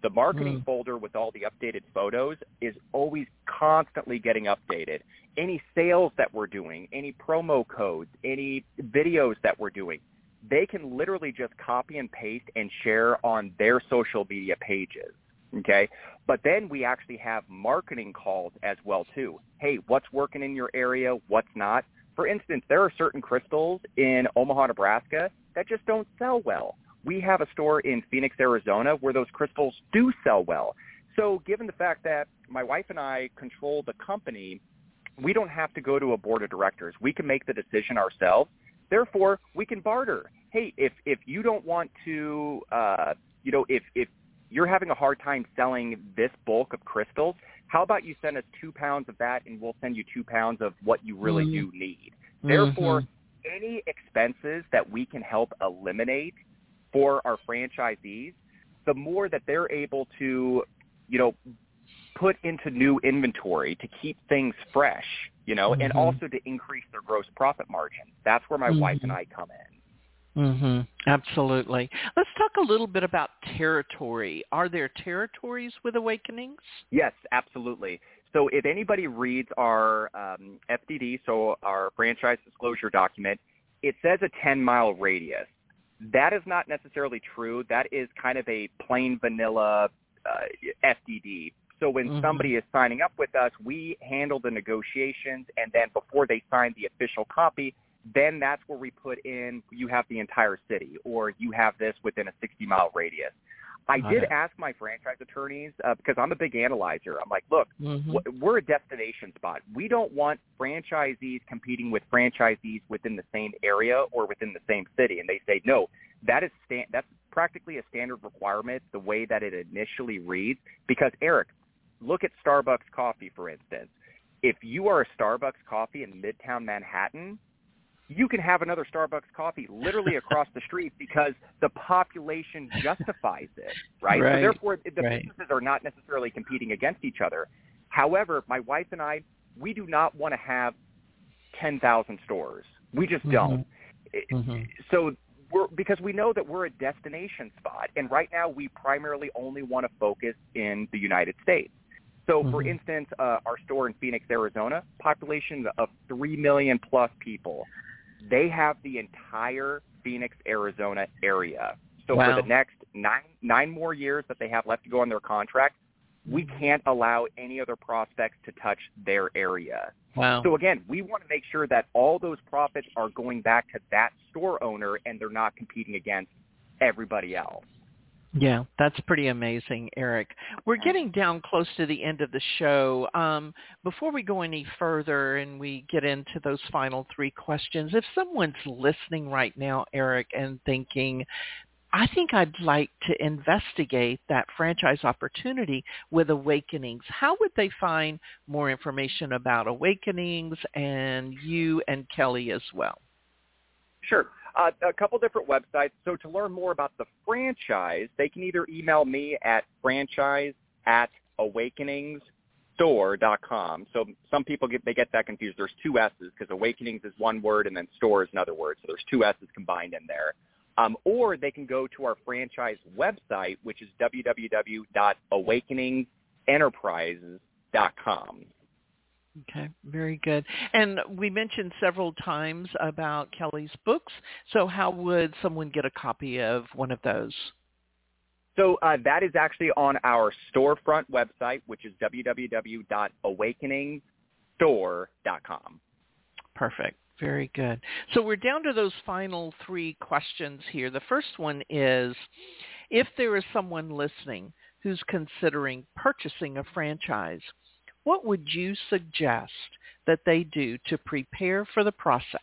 The marketing Mm. folder with all the updated photos is always constantly getting updated. Any sales that we're doing, any promo codes, any videos that we're doing, they can literally just copy and paste and share on their social media pages, okay? But then we actually have marketing calls as well, too. Hey, what's working in your area, what's not? For instance, there are certain crystals in Omaha, Nebraska that just don't sell well. We have a store in Phoenix, Arizona where those crystals do sell well. So given the fact that my wife and I control the company, we don't have to go to a board of directors. We can make the decision ourselves. Therefore, we can barter. Hey, if if you don't want to, uh, you know, if, if you're having a hard time selling this bulk of crystals, how about you send us two pounds of that and we'll send you two pounds of what you really mm-hmm. do need. Mm-hmm. Therefore, any expenses that we can help eliminate for our franchisees, the more that they're able to, you know, put into new inventory to keep things fresh, you know, mm-hmm. and also to increase their gross profit margin. That's where my mm-hmm. wife and I come in. Mm-hmm. Absolutely. Let's talk a little bit about territory. Are there territories with Awakenings? Yes, absolutely. So if anybody reads our um, F D D, so our franchise disclosure document, it says a ten-mile radius. That is not necessarily true. That is kind of a plain vanilla uh, F D D. So when mm-hmm. somebody is signing up with us, we handle the negotiations, and then before they sign the official copy, then that's where we put in, you have the entire city, or you have this within a sixty-mile radius. I Got did it. ask my franchise attorneys, uh, because I'm a big analyzer. I'm like, look, mm-hmm. w- we're a destination spot. We don't want franchisees competing with franchisees within the same area or within the same city. And they say, no, that is sta- that's practically a standard requirement, the way that it initially reads. Because, Eric, look at Starbucks coffee, for instance. If you are a Starbucks coffee in Midtown Manhattan, you can have another Starbucks coffee literally across the street because the population justifies it, right? right. So therefore, the right. businesses are not necessarily competing against each other. However, my wife and I, we do not want to have ten thousand stores. We just don't. Mm-hmm. Mm-hmm. So we're, because we know that we're a destination spot, and right now we primarily only want to focus in the United States. So, mm-hmm. for instance, uh, our store in Phoenix, Arizona, population of three million plus people. They have the entire Phoenix, Arizona area. So wow. for the next nine nine more years that they have left to go on their contract, we can't allow any other prospects to touch their area. Wow. So, again, we want to make sure that all those profits are going back to that store owner and they're not competing against everybody else. Yeah, that's pretty amazing, Eric. We're getting down close to the end of the show. Um, before we go any further and we get into those final three questions, if someone's listening right now, Eric, and thinking, I think I'd like to investigate that franchise opportunity with Awakenings, how would they find more information about Awakenings and you and Kelly as well? Sure. Uh, a couple different websites. So to learn more about the franchise, they can either email me at franchise at awakenings store dot com. So some people get they get that confused. There's two S's because Awakenings is one word and then store is another word. So there's two S's combined in there. Um, or they can go to our franchise website, which is w w w dot awakenings enterprises dot com. Okay, very good. And we mentioned several times about Kelly's books. So how would someone get a copy of one of those? So uh, that is actually on our storefront website, which is w w w dot awakenings store dot com. Perfect. Very good. So we're down to those final three questions here. The first one is, if there is someone listening who's considering purchasing a franchise, what would you suggest that they do to prepare for the process?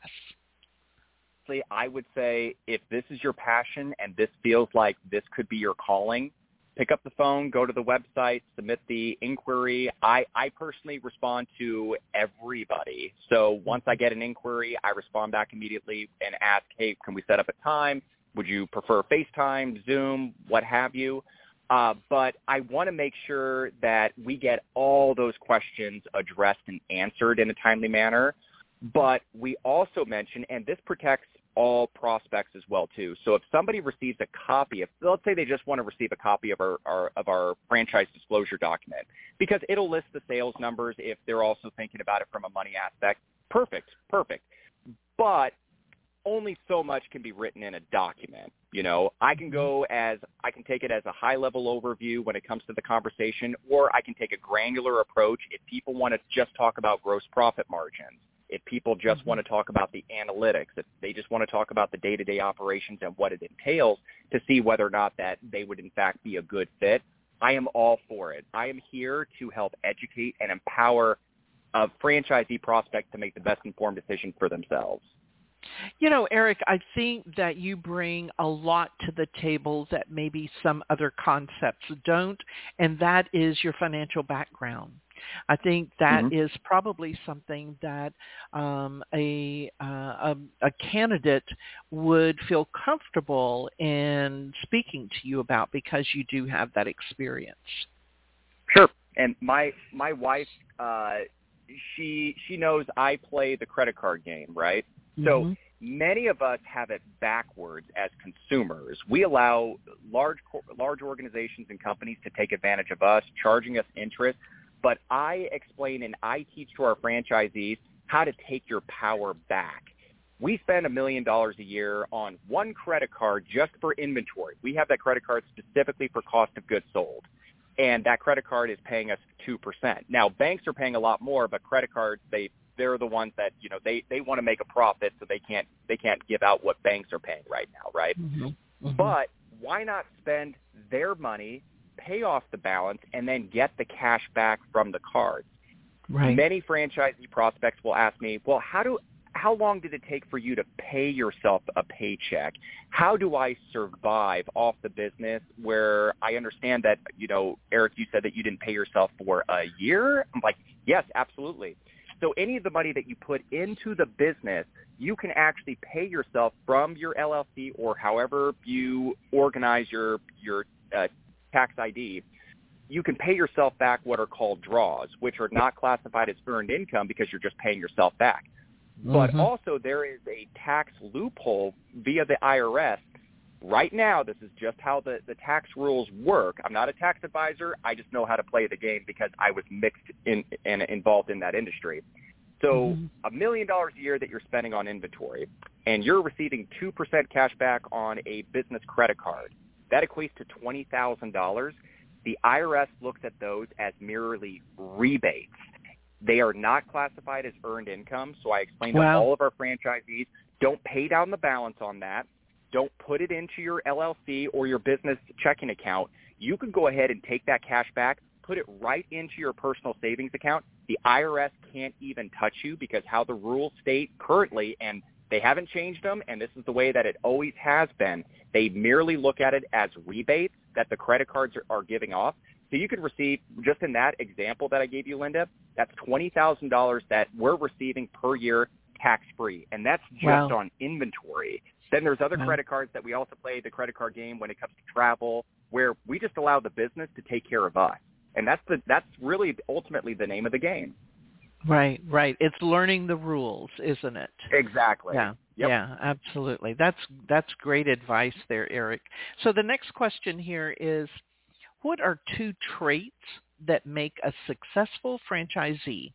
I would say if this is your passion and this feels like this could be your calling, pick up the phone, go to the website, submit the inquiry. I, I personally respond to everybody. So once I get an inquiry, I respond back immediately and ask, hey, can we set up a time? Would you prefer FaceTime, Zoom, what have you? Uh, but I want to make sure that we get all those questions addressed and answered in a timely manner. But we also mention, and this protects all prospects as well too. So if somebody receives a copy of, let's say they just want to receive a copy of our, our of our franchise disclosure document, because it'll list the sales numbers if they're also thinking about it from a money aspect. Perfect, perfect. But only so much can be written in a document. You know, I can go as, I can take it as a high-level overview when it comes to the conversation, or I can take a granular approach if people want to just talk about gross profit margins, if people just mm-hmm. want to talk about the analytics, if they just want to talk about the day-to-day operations and what it entails to see whether or not that they would in fact be a good fit. I am all for it. I am here to help educate and empower a franchisee prospect to make the best informed decision for themselves. You know, Eric, I think that you bring a lot to the table that maybe some other concepts don't, and that is your financial background. I think that mm-hmm. is probably something that um, a, uh, a a candidate would feel comfortable in speaking to you about, because you do have that experience. Sure. And my my wife, uh, she she knows I play the credit card game, right? So mm-hmm. many of us have it backwards as consumers. We allow large large organizations and companies to take advantage of us, charging us interest. But I explain and I teach to our franchisees how to take your power back. We spend a million dollars a year on one credit card just for inventory. We have that credit card specifically for cost of goods sold. And that credit card is paying us two percent. Now, banks are paying a lot more, but credit cards, they they're the ones that, you know, they, they want to make a profit, so they can't they can't give out what banks are paying right now, right? Mm-hmm. Mm-hmm. But why not spend their money, pay off the balance, and then get the cash back from the cards? Right. Many franchisee prospects will ask me, well, how do how long did it take for you to pay yourself a paycheck? How do I survive off the business where I understand that, you know, Eric, you said that you didn't pay yourself for a year? I'm like, yes, absolutely. So any of the money that you put into the business, you can actually pay yourself from your L L C or however you organize your your uh, tax I D. You can pay yourself back what are called draws, which are not classified as earned income because you're just paying yourself back. Mm-hmm. But also there is a tax loophole via the I R S. Right now, this is just how the, the tax rules work. I'm not a tax advisor. I just know how to play the game because I was mixed in and involved in that industry. So a million dollars a year that you're spending on inventory, and you're receiving two percent cash back on a business credit card, that equates to twenty thousand dollars. The I R S looks at those as merely rebates. They are not classified as earned income, so I explained wow. to all of our franchisees, don't pay down the balance on that. Don't put it into your L L C or your business checking account. You can go ahead and take that cash back, put it right into your personal savings account. The I R S can't even touch you because how the rules state currently, and they haven't changed them, and this is the way that it always has been, they merely look at it as rebates that the credit cards are, are giving off. So you could receive, just in that example that I gave you, Linda, that's twenty thousand dollars that we're receiving per year tax-free, and that's just wow. on inventory. Then there's other wow. credit cards that we also play the credit card game when it comes to travel, where we just allow the business to take care of us. And that's the that's really ultimately the name of the game. Right, right. It's learning the rules, isn't it? Exactly. Yeah, yep. yeah, absolutely. That's that's great advice there, Eric. So the next question here is, what are two traits that make a successful franchisee?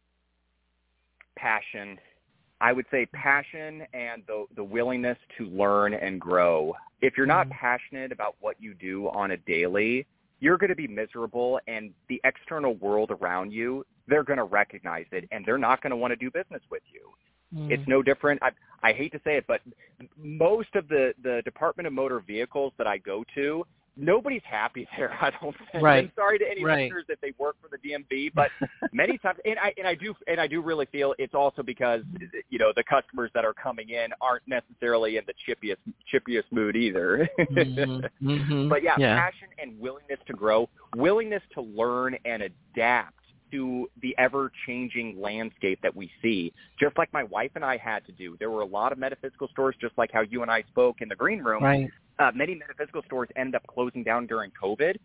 Passion. I would say passion and the the willingness to learn and grow. If you're not mm-hmm. passionate about what you do on a daily, you're going to be miserable, and the external world around you, they're going to recognize it, and they're not going to want to do business with you. Mm. It's no different. I, I hate to say it, but most of the, the Department of Motor Vehicles that I go to, nobody's happy there, I don't think. Right. I'm sorry to any right. listeners if they work for the D M V, but many times, and I and I do and I do really feel it's also because, you know, the customers that are coming in aren't necessarily in the chippiest chippiest mood either. mm-hmm. Mm-hmm. But yeah, yeah, passion and willingness to grow, willingness to learn and adapt to the ever-changing landscape that we see, just like my wife and I had to do. There were a lot of metaphysical stores, just like how you and I spoke in the green room. Right. Uh, many metaphysical stores end up closing down during COVID.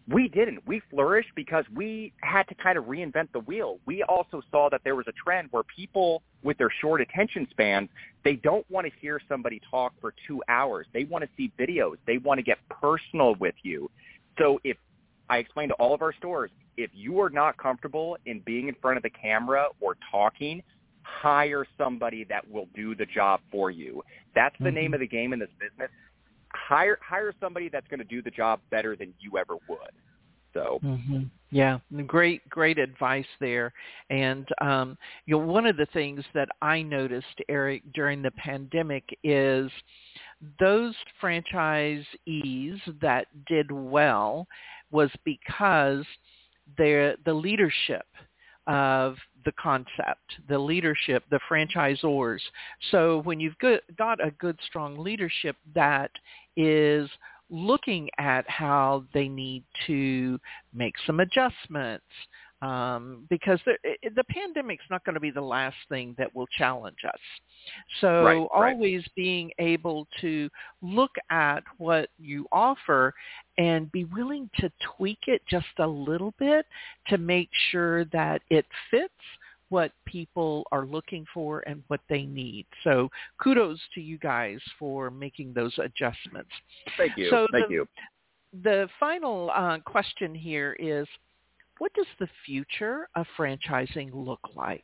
we didn't. We flourished because we had to kind of reinvent the wheel. We also saw that there was a trend where people with their short attention spans, they don't want to hear somebody talk for two hours. They want to see videos. They want to get personal with you. So if I explained to all of our stores, if you are not comfortable in being in front of the camera or talking, hire somebody that will do the job for you. That's the mm-hmm. name of the game in this business. Hire hire somebody that's going to do the job better than you ever would. So, mm-hmm. yeah, great great advice there. And um, you know, one of the things that I noticed, Eric, during the pandemic is those franchisees that did well was because their the leadership of the concept, the leadership, the franchisors. So when you've got a good, strong leadership that is looking at how they need to make some adjustments, um, because the, the pandemic's not going to be the last thing that will challenge us. So right, always right. being able to look at what you offer and be willing to tweak it just a little bit to make sure that it fits what people are looking for and what they need. So kudos to you guys for making those adjustments. Thank you. So Thank the, you. The final uh, question here is, what does the future of franchising look like?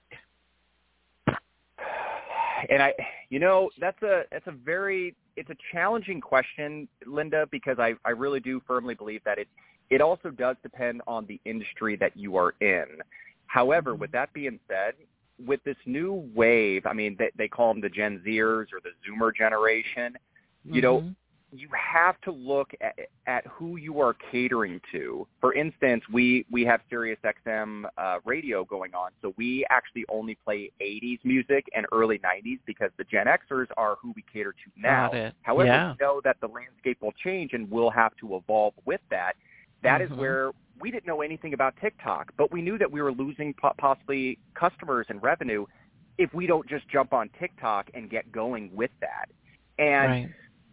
And I, you know, that's a that's a very it's a challenging question, Linda, because I, I really do firmly believe that it it also does depend on the industry that you are in. However, with that being said, with this new wave, I mean, they, they call them the Gen Zers or the Zoomer generation. You mm-hmm. know, you have to look at, at who you are catering to. For instance, we, we have Sirius X M uh, radio going on, so we actually only play eighties music and early nineties because the Gen Xers are who we cater to now. Got it. However, yeah. we know that the landscape will change and we'll have to evolve with that. That mm-hmm. is where we didn't know anything about TikTok, but we knew that we were losing po- possibly customers and revenue if we don't just jump on TikTok and get going with that. And right.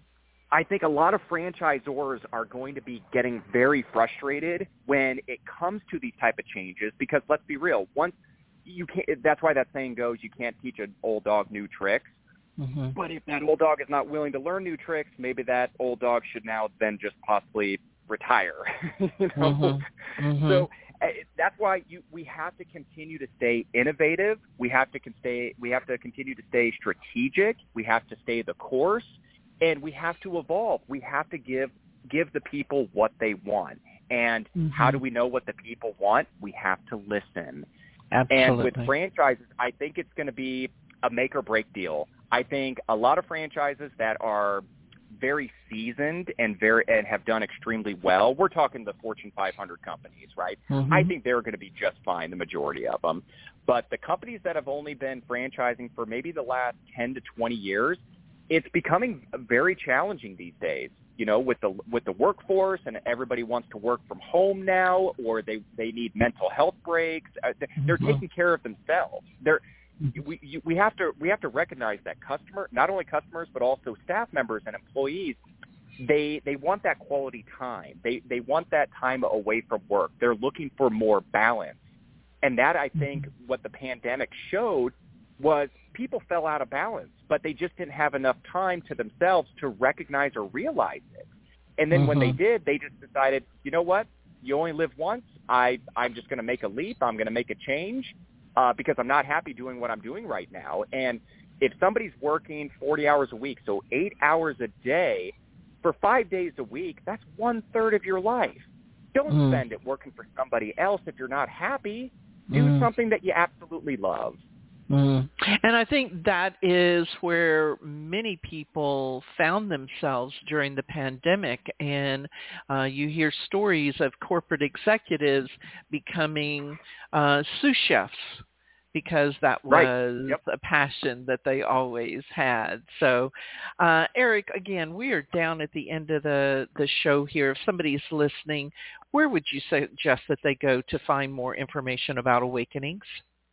I think a lot of franchisors are going to be getting very frustrated when it comes to these type of changes because let's be real, once you can't, that's why that saying goes, you can't teach an old dog new tricks. Mm-hmm. But if that old dog is not willing to learn new tricks, maybe that old dog should now then just possibly retire. you know? Mm-hmm. Mm-hmm. So uh, that's why you, we have to continue to stay innovative. We have to con- stay, we have to continue to stay strategic. We have to stay the course. And we have to evolve. We have to give give the people what they want. And mm-hmm. how do we know what the people want? We have to listen. Absolutely. And with franchises, I think it's going to be a make or break deal. I think a lot of franchises that are very seasoned and very and have done extremely well, we're talking the Fortune five hundred companies, right? Mm-hmm. I think they're going to be just fine, the majority of them. But the companies that have only been franchising for maybe the last ten to twenty years, it's becoming very challenging these days, you know, with the with the workforce and everybody wants to work from home now, or they, they need mental health breaks. They're mm-hmm. taking care of themselves. They're we you, we have to we have to recognize that customer, not only customers but also staff members and employees, they they want that quality time. They they want that time away from work. They're looking for more balance, and that I think what the pandemic showed was people fell out of balance, but they just didn't have enough time to themselves to recognize or realize it. And then mm-hmm. when they did, they just decided, you know what? You only live once. I, I'm just going to make a leap. I'm going to make a change uh, because I'm not happy doing what I'm doing right now. And if somebody's working forty hours a week, so eight hours a day for five days a week, that's one-third of your life. Don't mm. spend it working for somebody else if you're not happy. Do mm. something that you absolutely love. Mm. And I think that is where many people found themselves during the pandemic. And uh, you hear stories of corporate executives becoming uh, sous chefs because that was right. yep. a passion that they always had. So, uh, Eric, again, we are down at the end of the, the show here. If somebody's listening, where would you suggest that they go to find more information about Awakenings?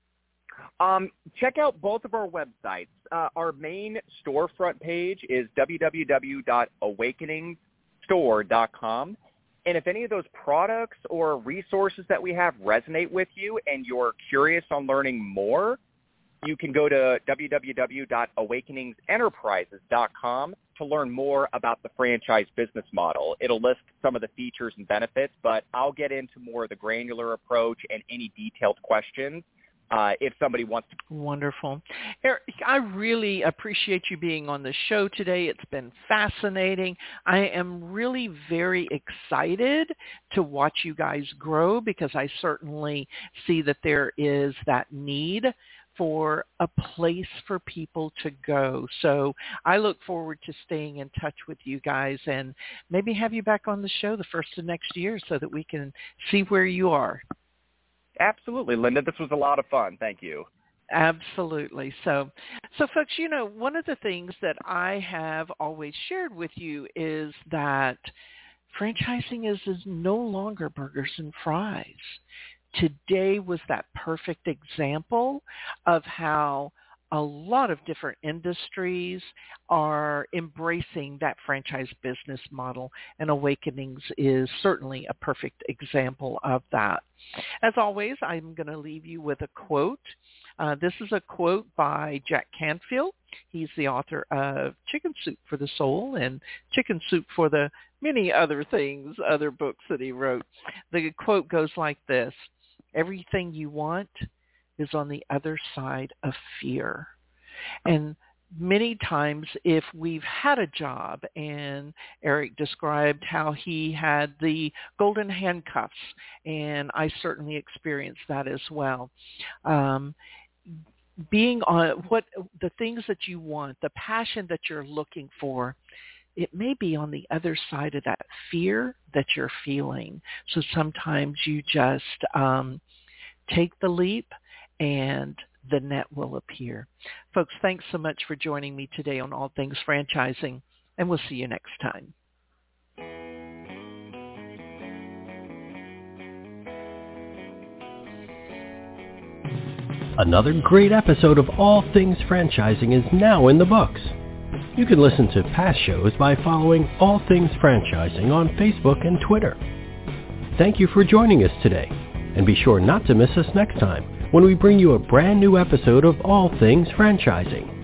Um, check out both of our websites. Uh, our main storefront page is w w w dot awakening store dot com. And if any of those products or resources that we have resonate with you and you're curious on learning more, you can go to w w w dot awakenings enterprises dot com to learn more about the franchise business model. It'll list some of the features and benefits, but I'll get into more of the granular approach and any detailed questions uh, if somebody wants to. Wonderful. Eric, I really appreciate you being on the show today. It's been fascinating. I am really very excited to watch you guys grow because I certainly see that there is that need for a place for people to go. So I look forward to staying in touch with you guys and maybe have you back on the show the first of next year so that we can see where you are. Absolutely, Linda. This was a lot of fun. Thank you. Absolutely. So, so folks, you know, one of the things that I have always shared with you is that franchising is, is no longer burgers and fries. Today was that perfect example of how a lot of different industries are embracing that franchise business model, and Awakenings is certainly a perfect example of that. As always, I'm going to leave you with a quote. Uh, this is a quote by Jack Canfield. He's the author of Chicken Soup for the Soul and Chicken Soup for the many other things, other books that he wrote. The quote goes like this: everything you want is on the other side of fear. And many times if we've had a job, and Eric described how he had the golden handcuffs, and I certainly experienced that as well. Um, being on what the things that you want, the passion that you're looking for, it may be on the other side of that fear that you're feeling. So sometimes you just um, take the leap and the net will appear. Folks, thanks so much for joining me today on All Things Franchising, and we'll see you next time. Another great episode of All Things Franchising is now in the books. You can listen to past shows by following All Things Franchising on Facebook and Twitter. Thank you for joining us today, and be sure not to miss us next time when we bring you a brand new episode of All Things Franchising.